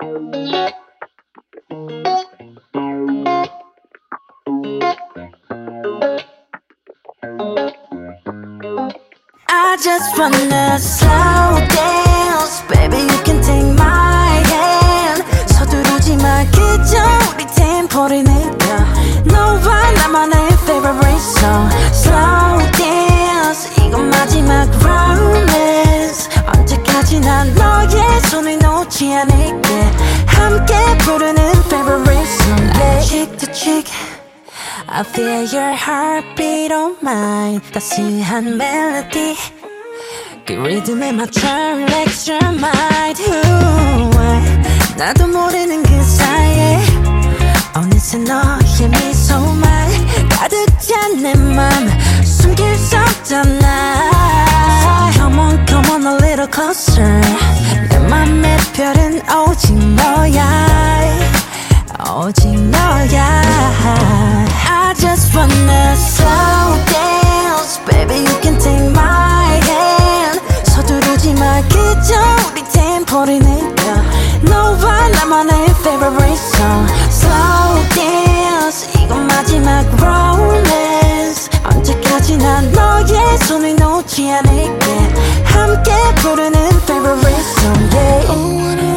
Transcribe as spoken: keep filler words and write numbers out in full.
I just wanna slow dance. Baby, you can take my hand. 서두르지 마, 그저 우리 템포를 느껴. 너와 나만의 favorite song. Slow dance, 이건 마지막 romance. 언제까지나 너의 손을 놓지 않을게. 함께 부르는 favorite song, yeah. Cheek to cheek, I feel your heartbeat on mine. 따스한 멜로디, 그 리듬에 맞춰 relax your mind. Ooh, 나도 모르는 그 사이에 어느새 너의 미소만 가득 찬 내 맘 숨길 수 없잖아. So come on, come on a little closer. 내 맘의 별은 오직 너야, 오직 너야. I just wanna slow dance. Baby, you can take my hand. 서두르지 마, 그저 우리 템포를 느껴. 너와 나만의 favorite song. Slow dance, 이건 마지막 romance. 언제까지나 너의 손을 놓지 않을게. 함께 부르는 favorite song, yeah.